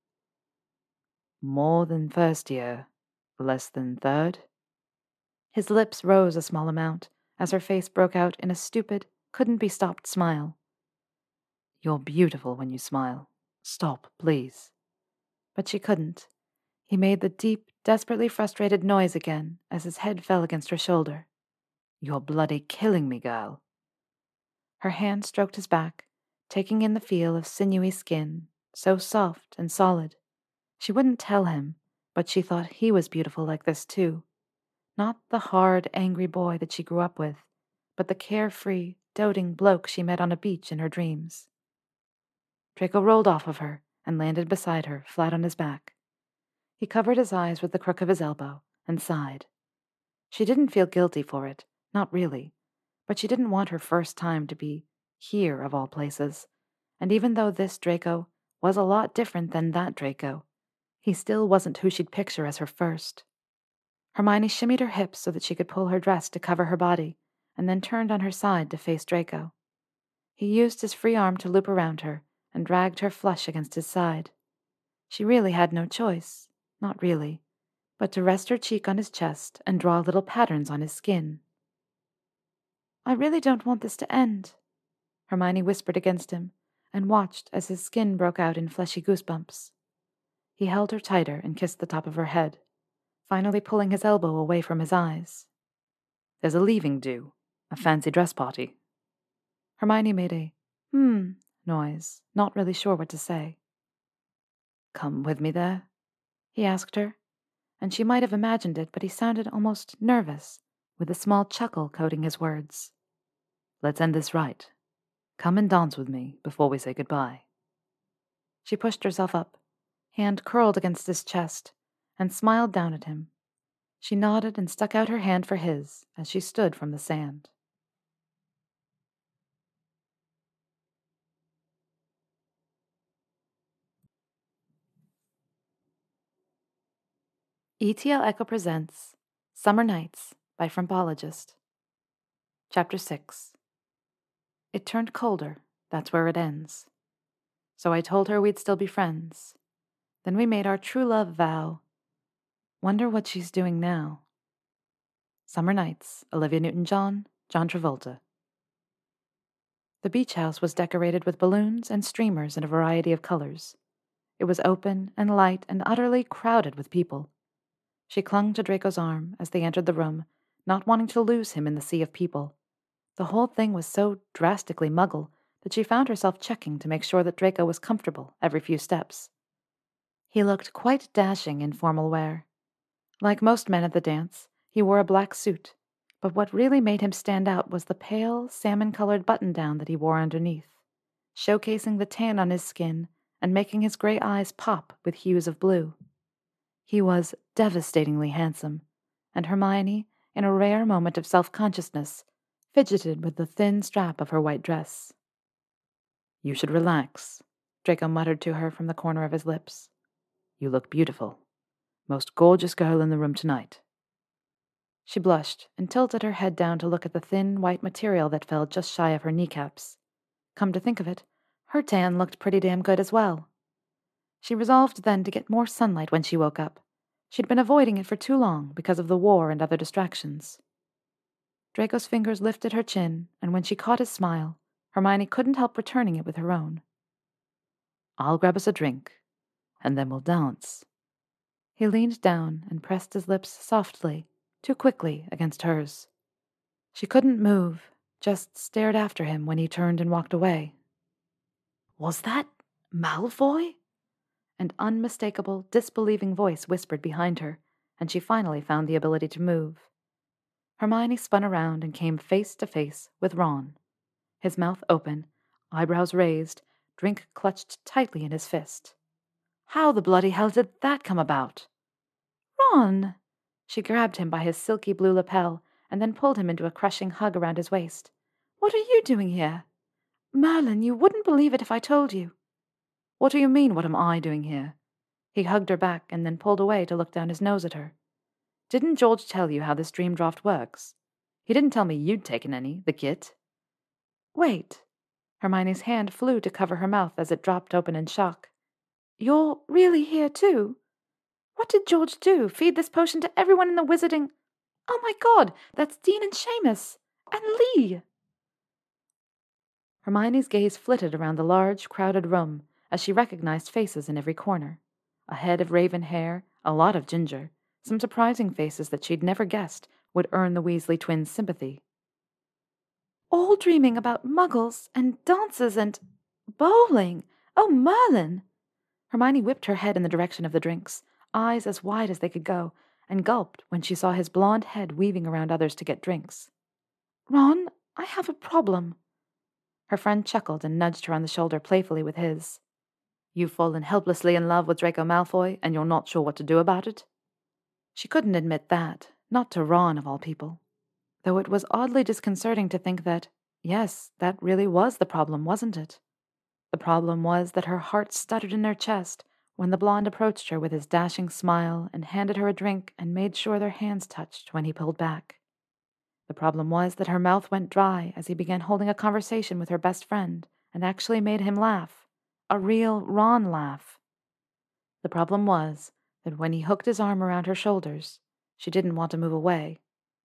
"More than first year, less than third?" His lips rose a small amount, as her face broke out in a stupid, couldn't-be-stopped smile. "You're beautiful when you smile. Stop, please." But she couldn't. He made the deep, desperately frustrated noise again as his head fell against her shoulder. "You're bloody killing me, girl." Her hand stroked his back, taking in the feel of sinewy skin, so soft and solid. She wouldn't tell him, but she thought he was beautiful like this too. Not the hard, angry boy that she grew up with, but the carefree, doting bloke she met on a beach in her dreams. Draco rolled off of her and landed beside her, flat on his back. He covered his eyes with the crook of his elbow and sighed. She didn't feel guilty for it, not really, but she didn't want her first time to be here of all places, and even though this Draco was a lot different than that Draco, he still wasn't who she'd picture as her first. Hermione shimmied her hips so that she could pull her dress to cover her body, and then turned on her side to face Draco. He used his free arm to loop around her and dragged her flush against his side. She really had no choice, not really, but to rest her cheek on his chest and draw little patterns on his skin. "I really don't want this to end," Hermione whispered against him, and watched as his skin broke out in fleshy goosebumps. He held her tighter and kissed the top of her head, finally pulling his elbow away from his eyes. "There's a leaving due, a fancy dress party." Hermione made a noise, not really sure what to say. "Come with me there?" he asked her, and she might have imagined it, but he sounded almost nervous, with a small chuckle coating his words. "Let's end this right. Come and dance with me before we say goodbye." She pushed herself up, hand curled against his chest, and smiled down at him. She nodded and stuck out her hand for his as she stood from the sand. ETL Echo presents Summer Nights by Frumpologist. Chapter 6. It turned colder, that's where it ends. So I told her we'd still be friends. Then we made our true love vow. Wonder what she's doing now. Summer Nights, Olivia Newton-John, John Travolta. The beach house was decorated with balloons and streamers in a variety of colors. It was open and light and utterly crowded with people. She clung to Draco's arm as they entered the room, not wanting to lose him in the sea of people. The whole thing was so drastically Muggle that she found herself checking to make sure that Draco was comfortable every few steps. He looked quite dashing in formal wear. Like most men at the dance, he wore a black suit, but what really made him stand out was the pale, salmon-colored button-down that he wore underneath, showcasing the tan on his skin and making his gray eyes pop with hues of blue. He was devastatingly handsome, and Hermione, in a rare moment of self-consciousness, fidgeted with the thin strap of her white dress. "You should relax," Draco muttered to her from the corner of his lips. "You look beautiful. Most gorgeous girl in the room tonight." She blushed and tilted her head down to look at the thin, white material that fell just shy of her kneecaps. Come to think of it, her tan looked pretty damn good as well. She resolved then to get more sunlight when she woke up. She'd been avoiding it for too long because of the war and other distractions. Draco's fingers lifted her chin, and when she caught his smile, Hermione couldn't help returning it with her own. "I'll grab us a drink, and then we'll dance." He leaned down and pressed his lips softly, too quickly, against hers. She couldn't move, just stared after him when he turned and walked away. "Was that Malfoy?" An unmistakable, disbelieving voice whispered behind her, and she finally found the ability to move. Hermione spun around and came face to face with Ron. His mouth open, eyebrows raised, drink clutched tightly in his fist. "How the bloody hell did that come about?" "Ron!" She grabbed him by his silky blue lapel and then pulled him into a crushing hug around his waist. "What are you doing here? Merlin, you wouldn't believe it if I told you." "What do you mean, what am I doing here?" He hugged her back and then pulled away to look down his nose at her. "Didn't George tell you how this dream draft works? He didn't tell me you'd taken any, the kit." "Wait." Hermione's hand flew to cover her mouth as it dropped open in shock. "You're really here, too? What did George do? Feed this potion to everyone in the wizarding... Oh my god, that's Dean and Seamus! And Lee!" Hermione's gaze flitted around the large, crowded room as she recognized faces in every corner. A head of raven hair, a lot of ginger, some surprising faces that she'd never guessed would earn the Weasley twins' sympathy. "All dreaming about muggles and dances and bowling. Oh, Merlin!" Hermione whipped her head in the direction of the drinks, eyes as wide as they could go, and gulped when she saw his blonde head weaving around others to get drinks. "Ron, I have a problem." Her friend chuckled and nudged her on the shoulder playfully with his. "You've fallen helplessly in love with Draco Malfoy, and you're not sure what to do about it?" She couldn't admit that, not to Ron of all people. Though it was oddly disconcerting to think that, yes, that really was the problem, wasn't it? The problem was that her heart stuttered in her chest when the blonde approached her with his dashing smile and handed her a drink and made sure their hands touched when he pulled back. The problem was that her mouth went dry as he began holding a conversation with her best friend and actually made him laugh. A real Ron laugh. The problem was that when he hooked his arm around her shoulders, she didn't want to move away.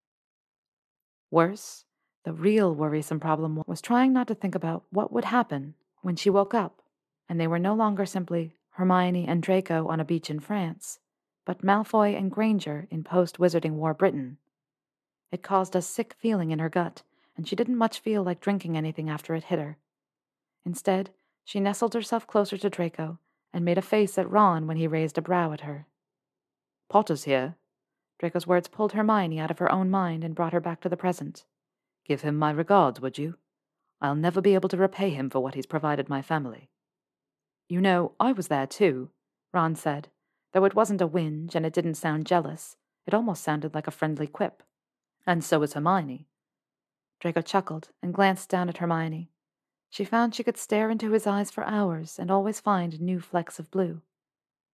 Worse, the real worrisome problem was trying not to think about what would happen when she woke up, and they were no longer simply Hermione and Draco on a beach in France, but Malfoy and Granger in post-Wizarding War Britain. It caused a sick feeling in her gut, and she didn't much feel like drinking anything after it hit her. Instead, she nestled herself closer to Draco and made a face at Ron when he raised a brow at her. "Potter's here." Draco's words pulled Hermione out of her own mind and brought her back to the present. "Give him my regards, would you? I'll never be able to repay him for what he's provided my family." "You know, I was there too," Ron said, though it wasn't a whinge and it didn't sound jealous. It almost sounded like a friendly quip. "And so was Hermione." Draco chuckled and glanced down at Hermione. She found she could stare into his eyes for hours and always find new flecks of blue.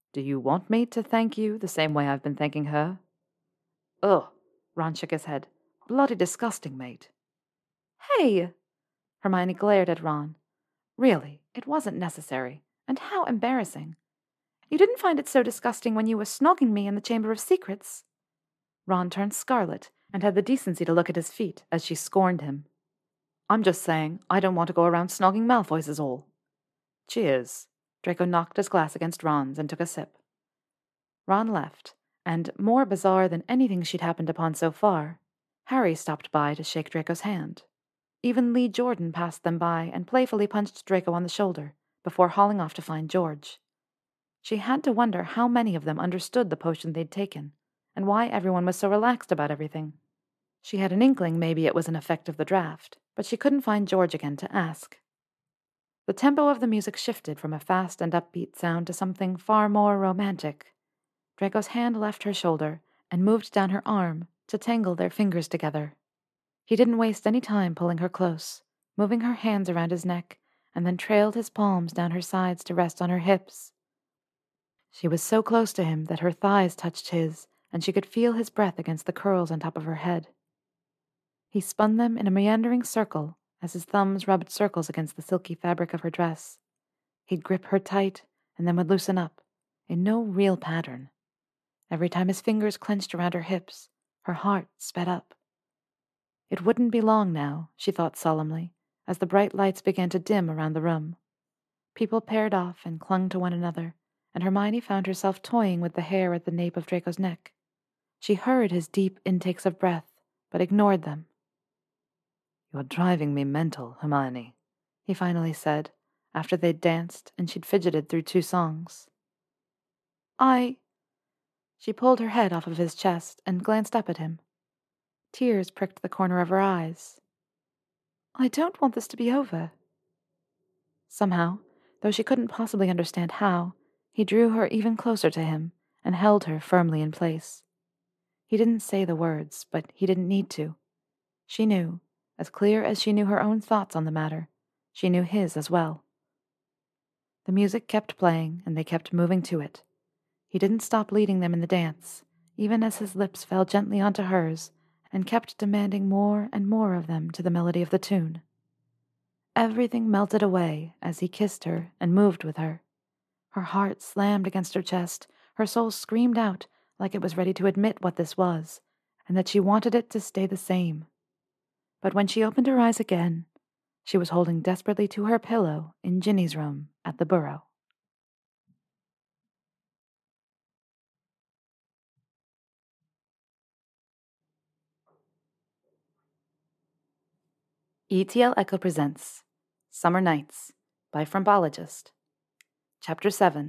Do you want me to thank you the same way I've been thanking her? Ugh, Ron shook his head. Bloody disgusting, mate. Hey! Hermione glared at Ron. Really, it wasn't necessary. And how embarrassing. You didn't find it so disgusting when you were snogging me in the Chamber of Secrets. Ron turned scarlet and had the decency to look at his feet as she scorned him. I'm just saying, I don't want to go around snogging Malfoys is all. Cheers. Draco knocked his glass against Ron's and took a sip. Ron left, and, more bizarre than anything she'd happened upon so far, Harry stopped by to shake Draco's hand. Even Lee Jordan passed them by and playfully punched Draco on the shoulder before hauling off to find George. She had to wonder how many of them understood the potion they'd taken, and why everyone was so relaxed about everything. She had an inkling maybe it was an effect of the draft, but she couldn't find George again to ask. The tempo of the music shifted from a fast and upbeat sound to something far more romantic. Draco's hand left her shoulder and moved down her arm to tangle their fingers together. He didn't waste any time pulling her close, moving her hands around his neck, and then trailed his palms down her sides to rest on her hips. She was so close to him that her thighs touched his, and she could feel his breath against the curls on top of her head. He spun them in a meandering circle as his thumbs rubbed circles against the silky fabric of her dress. He'd grip her tight and then would loosen up, in no real pattern. Every time his fingers clenched around her hips, her heart sped up. It wouldn't be long now, she thought solemnly, as the bright lights began to dim around the room. People paired off and clung to one another, and Hermione found herself toying with the hair at the nape of Draco's neck. She heard his deep intakes of breath, but ignored them. You're driving me mental, Hermione, he finally said, after they'd danced and she'd fidgeted through 2 songs. She pulled her head off of his chest and glanced up at him. Tears pricked the corner of her eyes. I don't want this to be over. Somehow, though she couldn't possibly understand how, he drew her even closer to him and held her firmly in place. He didn't say the words, but he didn't need to. She knew, as clear as she knew her own thoughts on the matter, she knew his as well. The music kept playing, and they kept moving to it. He didn't stop leading them in the dance, even as his lips fell gently onto hers, and kept demanding more and more of them to the melody of the tune. Everything melted away as he kissed her and moved with her. Her heart slammed against her chest, her soul screamed out like it was ready to admit what this was, and that she wanted it to stay the same. But when she opened her eyes again, she was holding desperately to her pillow in Ginny's room at the Burrow. ETL Echo presents Summer Nights by Frombologist. Chapter 7.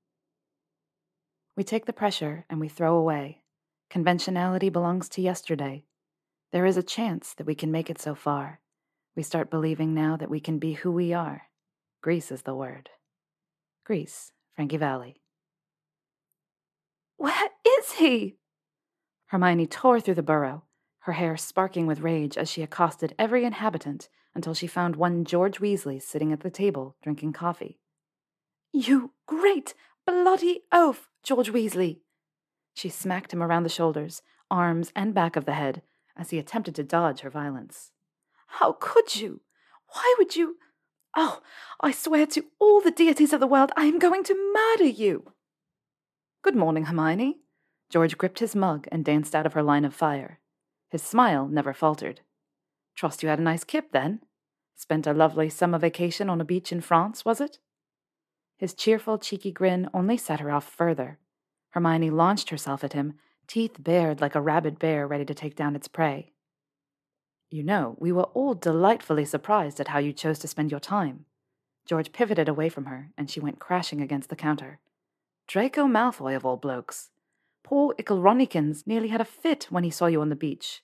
We take the pressure and we throw away. Conventionality belongs to yesterday. There is a chance that we can make it so far. We start believing now that we can be who we are. Grease is the word. Grease, Frankie Valli. Where is he? Hermione tore through the burrow, her hair sparking with rage as she accosted every inhabitant until she found one George Weasley sitting at the table drinking coffee. You great bloody oaf, George Weasley! She smacked him around the shoulders, arms, and back of the head as he attempted to dodge her violence. How could you? Why would you? Oh, I swear to all the deities of the world I am going to murder you! Good morning, Hermione. George gripped his mug and danced out of her line of fire. His smile never faltered. Trust you had a nice kip, then? Spent a lovely summer vacation on a beach in France, was it? His cheerful, cheeky grin only set her off further. Hermione launched herself at him, teeth bared like a rabid bear ready to take down its prey. You know, we were all delightfully surprised at how you chose to spend your time. George pivoted away from her, and she went crashing against the counter. Draco Malfoy, of all blokes. Poor Icklronikins nearly had a fit when he saw you on the beach.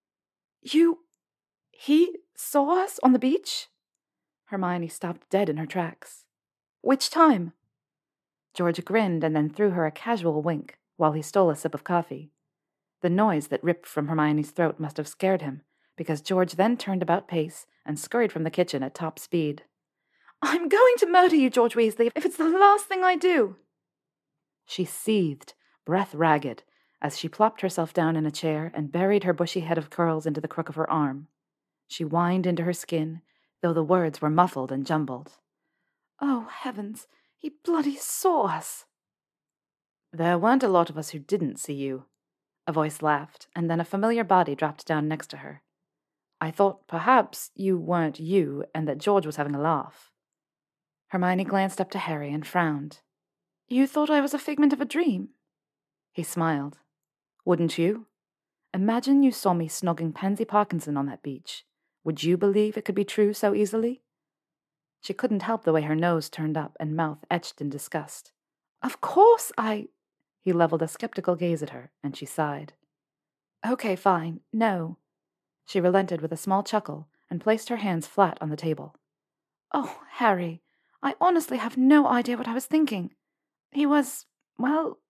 He saw us on the beach? Hermione stopped dead in her tracks. Which time? George grinned and then threw her a casual wink while he stole a sip of coffee. The noise that ripped from Hermione's throat must have scared him, because George then turned about pace and scurried from the kitchen at top speed. I'm going to murder you, George Weasley, if it's the last thing I do. She seethed, breath ragged, as she plopped herself down in a chair and buried her bushy head of curls into the crook of her arm. She whined into her skin, though the words were muffled and jumbled. "Oh, heavens, he bloody saw us!" "There weren't a lot of us who didn't see you." A voice laughed, and then a familiar body dropped down next to her. "I thought perhaps you weren't you and that George was having a laugh." Hermione glanced up to Harry and frowned. "You thought I was a figment of a dream?" He smiled. "Wouldn't you? Imagine you saw me snogging Pansy Parkinson on that beach. Would you believe it could be true so easily?" She couldn't help the way her nose turned up and mouth etched in disgust. "Of course He leveled a skeptical gaze at her, and she sighed. "Okay, fine. No." She relented with a small chuckle and placed her hands flat on the table. "Oh, Harry, I honestly have no idea what I was thinking. He was, well,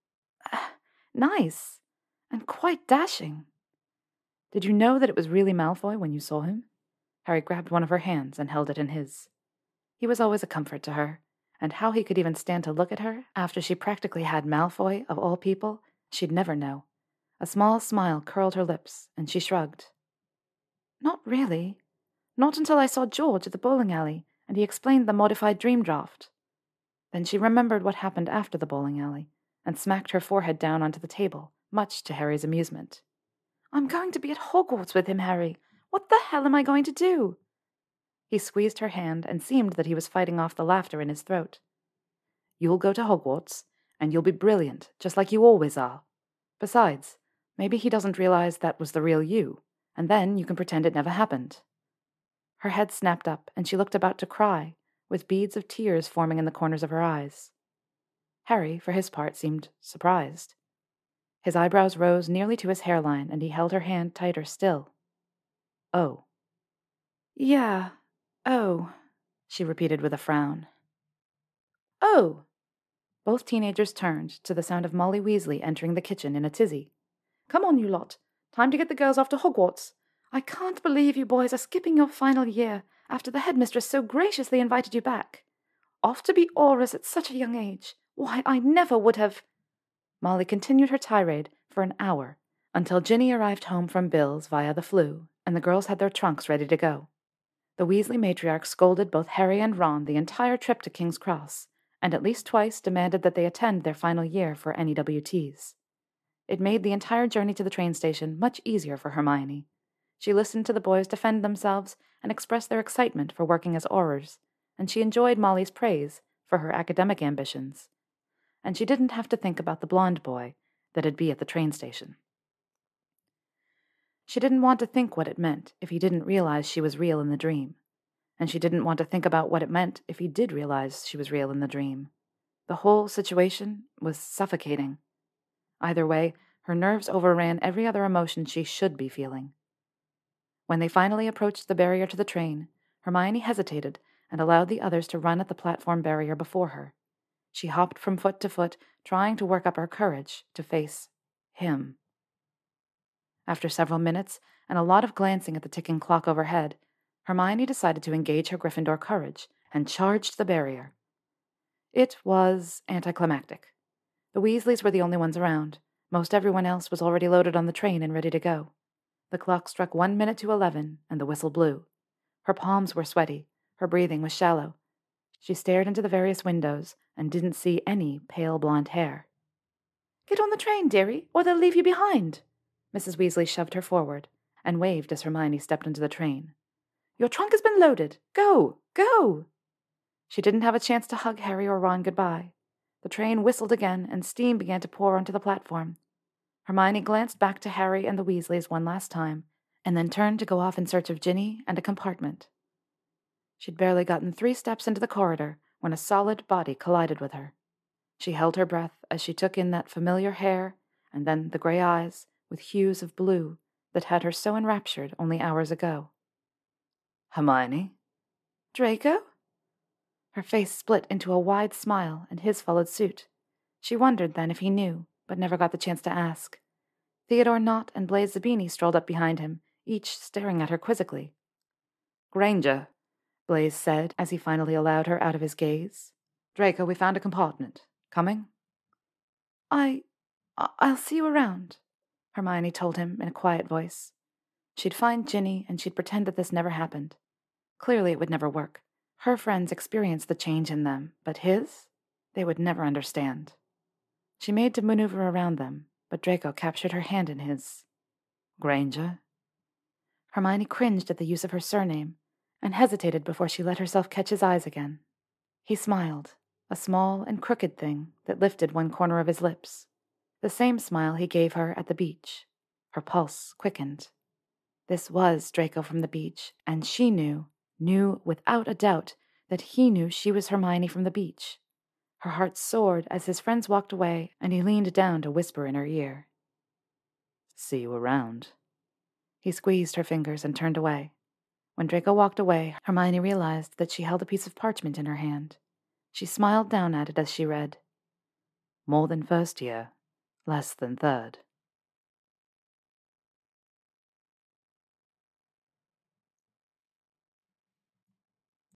nice, and quite dashing." "Did you know that it was really Malfoy when you saw him?" Harry grabbed one of her hands and held it in his. He was always a comfort to her, and how he could even stand to look at her after she practically had Malfoy, of all people, she'd never know. A small smile curled her lips, and she shrugged. "Not really. Not until I saw George at the bowling alley, and he explained the modified dream draft." Then she remembered what happened after the bowling alley, and smacked her forehead down onto the table, much to Harry's amusement. "I'm going to be at Hogwarts with him, Harry. What the hell am I going to do?" He squeezed her hand and seemed that he was fighting off the laughter in his throat. "You'll go to Hogwarts, and you'll be brilliant, just like you always are. Besides, maybe he doesn't realize that was the real you, and then you can pretend it never happened." Her head snapped up, and she looked about to cry, with beads of tears forming in the corners of her eyes. Harry, for his part, seemed surprised. His eyebrows rose nearly to his hairline, and he held her hand tighter still. "Oh." "Yeah, oh," she repeated with a frown. "Oh!" Both teenagers turned to the sound of Molly Weasley entering the kitchen in a tizzy. "Come on, you lot. Time to get the girls off to Hogwarts. I can't believe you boys are skipping your final year after the headmistress so graciously invited you back. Off to be Aurors at such a young age. Why, I never would have—" Molly continued her tirade for an hour, until Ginny arrived home from Bill's via the Floo, and the girls had their trunks ready to go. The Weasley matriarch scolded both Harry and Ron the entire trip to King's Cross, and at least twice demanded that they attend their final year for NEWTs. It made the entire journey to the train station much easier for Hermione. She listened to the boys defend themselves and express their excitement for working as Aurors, and she enjoyed Molly's praise for her academic ambitions. And she didn't have to think about the blonde boy that'd be at the train station. She didn't want to think what it meant if he didn't realize she was real in the dream, and she didn't want to think about what it meant if he did realize she was real in the dream. The whole situation was suffocating. Either way, her nerves overran every other emotion she should be feeling. When they finally approached the barrier to the train, Hermione hesitated and allowed the others to run at the platform barrier before her. She hopped from foot to foot, trying to work up her courage to face him. After several minutes and a lot of glancing at the ticking clock overhead, Hermione decided to engage her Gryffindor courage and charged the barrier. It was anticlimactic. The Weasleys were the only ones around. Most everyone else was already loaded on the train and ready to go. The clock struck 1 minute to 11, and the whistle blew. Her palms were sweaty. Her breathing was shallow. She stared into the various windows and didn't see any pale blonde hair. "Get on the train, dearie, or they'll leave you behind." Mrs. Weasley shoved her forward and waved as Hermione stepped into the train. "Your trunk has been loaded. Go, go!" She didn't have a chance to hug Harry or Ron goodbye. The train whistled again, and steam began to pour onto the platform. Hermione glanced back to Harry and the Weasleys one last time, and then turned to go off in search of Ginny and a compartment. She'd barely gotten 3 steps into the corridor when a solid body collided with her. She held her breath as she took in that familiar hair, and then the gray eyes, with hues of blue, that had her so enraptured only hours ago. "Hermione?" "Draco?" Her face split into a wide smile, and his followed suit. She wondered then if he knew, but never got the chance to ask. Theodore Nott and Blaise Zabini strolled up behind him, each staring at her quizzically. "Granger," Blaise said as he finally allowed her out of his gaze. "Draco, we found a compartment. Coming?" I'll see you around, Hermione told him in a quiet voice. She'd find Ginny and she'd pretend that this never happened. Clearly it would never work. Her friends experienced the change in them, but his? They would never understand. She made to maneuver around them, but Draco captured her hand in his. Granger? Hermione cringed at the use of her surname, and hesitated before she let herself catch his eyes again. He smiled, a small and crooked thing that lifted one corner of his lips. The same smile he gave her at the beach. Her pulse quickened. This was Draco from the beach, and she knew without a doubt, that he knew she was Hermione from the beach. Her heart soared as his friends walked away, and he leaned down to whisper in her ear. See you around. He squeezed her fingers and turned away. When Draco walked away, Hermione realized that she held a piece of parchment in her hand. She smiled down at it as she read, More than first year, less than third.